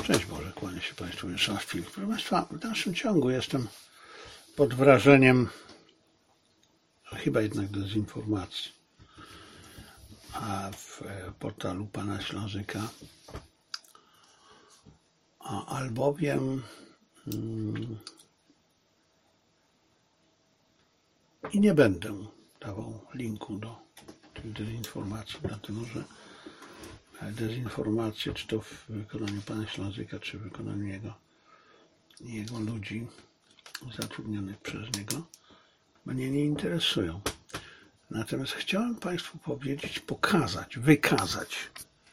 Cześć Boże, kłanię się Państwu jeszcze raz Filip. Proszę Państwa, w dalszym ciągu jestem pod wrażeniem chyba jednak dezinformacji w portalu pana Ślązyka, albowiem i nie będę dawał linku do tych dezinformacji, dlatego że dezinformacje, czy to w wykonaniu pana Ślązyka, czy w wykonaniu jego ludzi zatrudnionych przez niego, mnie nie interesują. Natomiast chciałem Państwu powiedzieć, pokazać, wykazać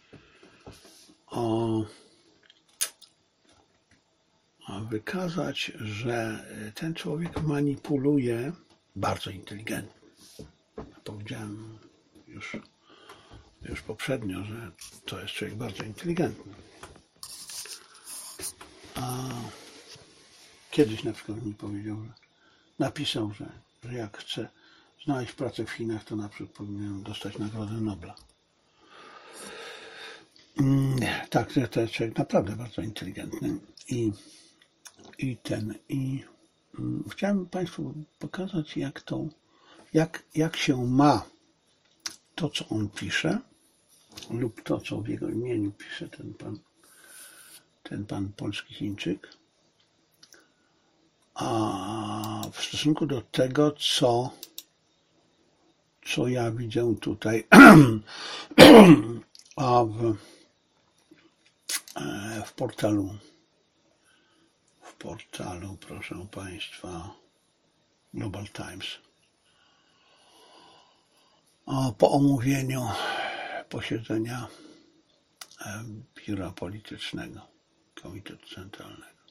że ten człowiek manipuluje bardzo inteligentnie. Powiedziałem już poprzednio, że to jest człowiek bardzo inteligentny. Kiedyś na przykład mi powiedział, że napisał, że jak chce znaleźć pracę w Chinach, to na przykład powinien dostać Nagrodę Nobla. Tak, to jest człowiek naprawdę bardzo inteligentny i chciałem Państwu pokazać, jak się ma to, co on pisze, lub to, co w jego imieniu pisze ten pan polski Chińczyk, a w stosunku do tego, co ja widzę tutaj w portalu, proszę Państwa, Global Times, po omówieniu posiedzenia Biura Politycznego Komitetu Centralnego.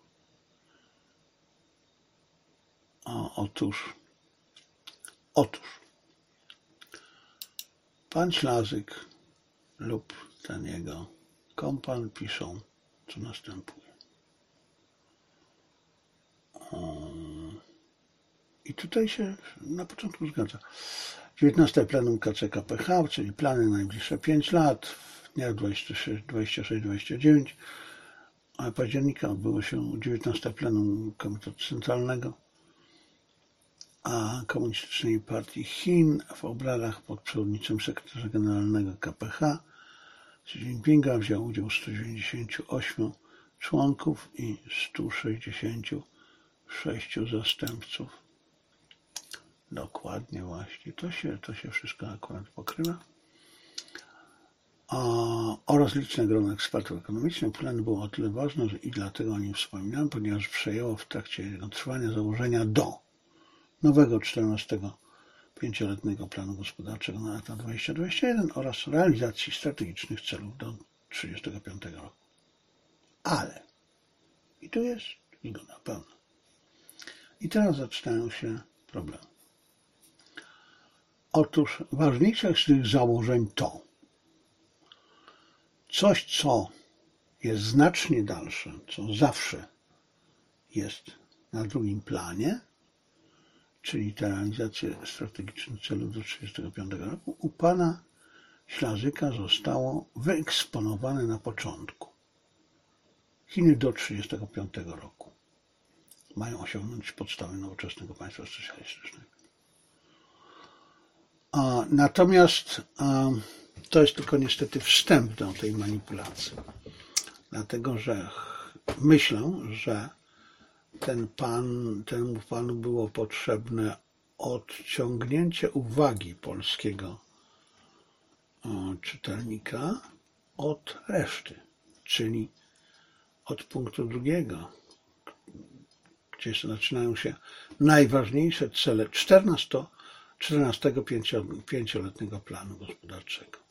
Otóż pan Ślązyk lub ten jego kompan piszą, co następuje. I tutaj się na początku zgadza. 19. Plenum KCKPH, czyli plany na najbliższe 5 lat, w dniach 26-29 października odbyło się 19. Plenum Komitetu Centralnego Komunistycznej Partii Chin w obradach pod przewodnictwem sekretarza generalnego KPH Xi Jinpinga wziął udział 198 członków i 166 zastępców. Dokładnie właśnie. To się wszystko akurat pokrywa. Oraz liczne grono ekspertów ekonomicznych. Plan był o tyle ważny, że i dlatego o nim wspominałem, ponieważ przejęło w trakcie jego trwania założenia do nowego 14. pięcioletniego planu gospodarczego na lata 2021 oraz realizacji strategicznych celów do 1935 roku. Ale, i tu jest zgoda pełna. I teraz zaczynają się problemy. Otóż ważniejsze z tych założeń to coś, co jest znacznie dalsze, co zawsze jest na drugim planie, czyli ta realizacja strategicznych celów do 1935 roku, u pana Ślązyka zostało wyeksponowane na początku. Chiny do 1935 roku mają osiągnąć podstawy nowoczesnego państwa socjalistycznego. Natomiast to jest tylko niestety wstęp do tej manipulacji. Dlatego, że myślę, że temu panu było potrzebne odciągnięcie uwagi polskiego czytelnika od reszty, czyli od punktu drugiego, gdzie zaczynają się najważniejsze cele 14. pięcioletniego planu gospodarczego.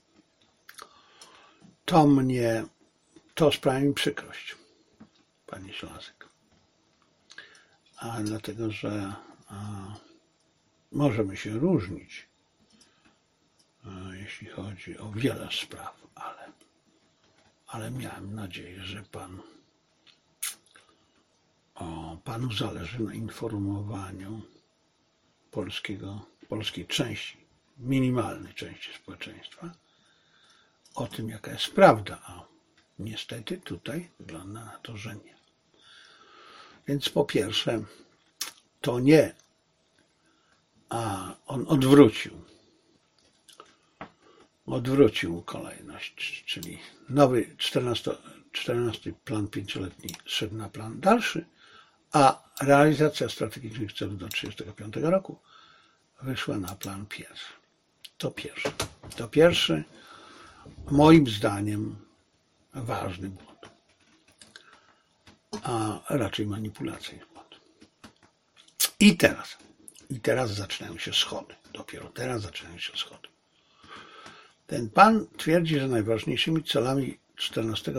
To sprawia mi przykrość, panie Ślązyk. Dlatego, że możemy się różnić, jeśli chodzi o wiele spraw, ale miałem nadzieję, że panu zależy na informowaniu polskiej części, minimalnej części społeczeństwa o tym, jaka jest prawda, Niestety tutaj wygląda na to, że nie. Więc po pierwsze, to nie, a on odwrócił kolejność, czyli nowy 14 plan 5-letni szedł na plan dalszy, a realizacja strategicznych celów do 1935 roku wyszła na plan pierwszy. To pierwszy, moim zdaniem, ważny błąd, a raczej manipulacyjny błąd. I teraz zaczynają się schody. Dopiero teraz zaczynają się schody. Ten pan twierdzi, że najważniejszymi celami 14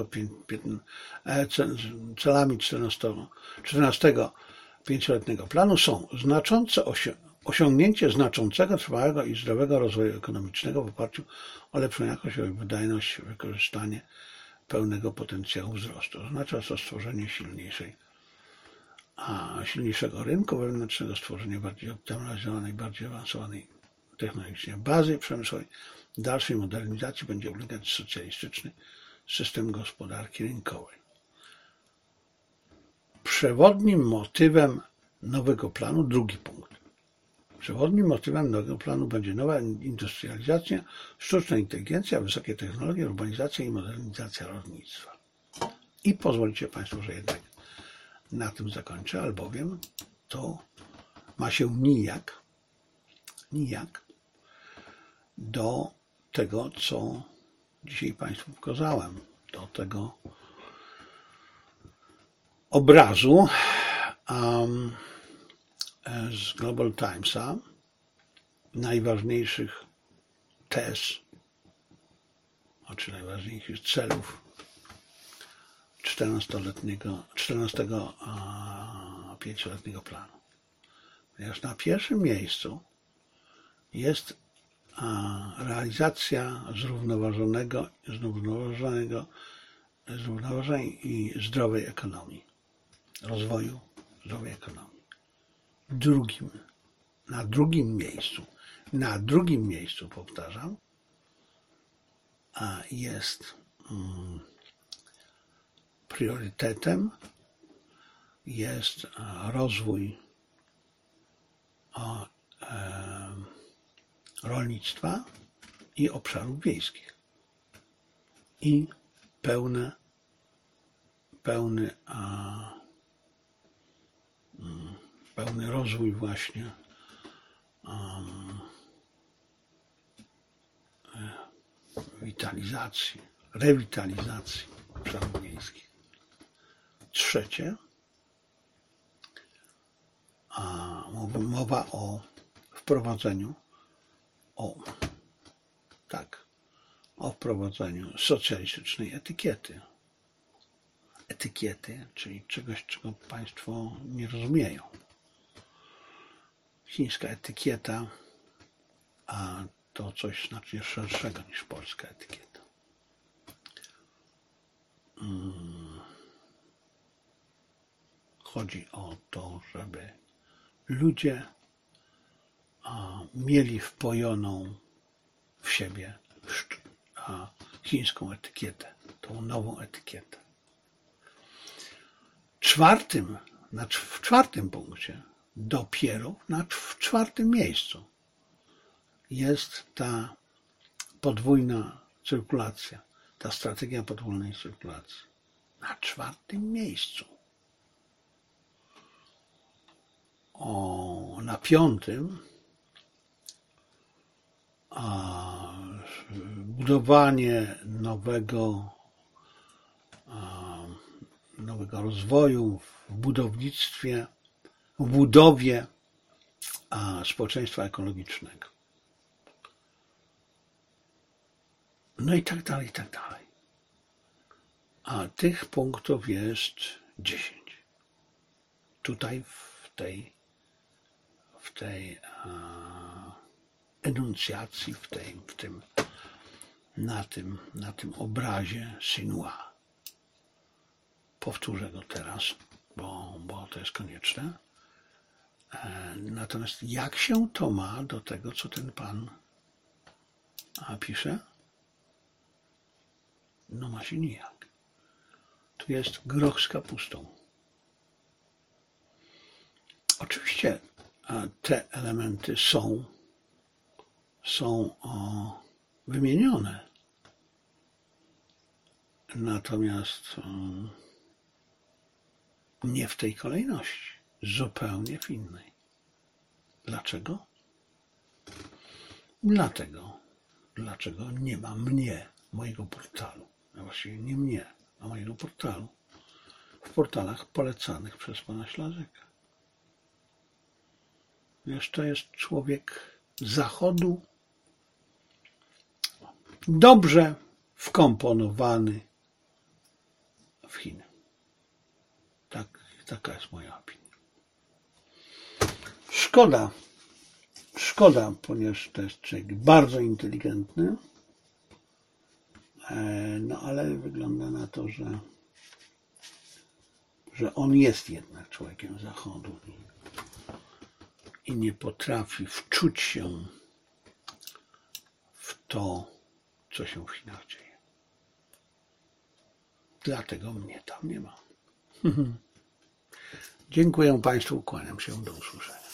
pięcioletniego planu są osiągnięcie znaczącego, trwałego i zdrowego rozwoju ekonomicznego w oparciu o lepszą jakość i wydajność, wykorzystanie pełnego potencjału wzrostu. Oznacza to stworzenie silniejszego rynku wewnętrznego, stworzenie bardziej optymalizowanej, bardziej awansowanej technologicznie bazy przemysłowej. Dalszej modernizacji będzie ulegać socjalistyczny system gospodarki rynkowej. Przewodnim motywem nowego planu, drugi punkt. Przewodnim motywem nowego planu będzie nowa industrializacja, sztuczna inteligencja, wysokie technologie, urbanizacja i modernizacja rolnictwa. I pozwolicie Państwo, że jednak na tym zakończę, albowiem to ma się nijak do tego, co dzisiaj Państwu pokazałem, do tego obrazu z Global Timesa, najważniejszych tez, czy najważniejszych celów 14 pięcioletniego planu. Ponieważ na pierwszym miejscu jest realizacja zrównoważonej i zdrowej ekonomii, rozwoju zdrowej ekonomii. Na drugim miejscu, powtarzam, jest priorytetem, jest rozwój rolnictwa i obszarów wiejskich i pełny rozwój właśnie rewitalizacji obszarów wiejskich. Trzecie, mowa o wprowadzeniu socjalistycznej etykiety, czyli czegoś, czego Państwo nie rozumieją. Chińska etykieta, a to coś znacznie szerszego niż polska etykieta. Chodzi o to, żeby ludzie mieli wpojoną w siebie chińską etykietę, tą nową etykietę. W czwartym punkcie, dopiero w czwartym miejscu jest ta podwójna cyrkulacja, ta strategia podwójnej cyrkulacji. Na czwartym miejscu. Na piątym budowanie nowego rozwoju w budownictwie, w budowie społeczeństwa ekologicznego. No i tak dalej, i tak dalej. A tych punktów jest 10. Tutaj w tej enuncjacji, na tym obrazie Sinua. Powtórzę go teraz, bo to jest konieczne. Natomiast jak się to ma do tego, co ten pan pisze? No ma się nijak. tu jest groch z kapustą. Oczywiście te elementy są wymienione, natomiast nie w tej kolejności, zupełnie w innej. Dlaczego? Dlaczego nie ma mojego portalu, a właściwie nie mnie, a mojego portalu w portalach polecanych przez pana Ślazeka. Wiesz, to jest człowiek Zachodu, dobrze wkomponowany w Chiny. Taka jest moja opinia. Szkoda, ponieważ to jest człowiek bardzo inteligentny, no ale wygląda na to, że on jest jednak człowiekiem Zachodu i nie potrafi wczuć się w to, co się w Chinach dzieje. Dlatego mnie tam nie ma. Dziękuję Państwu, kłaniam się, do usłyszenia.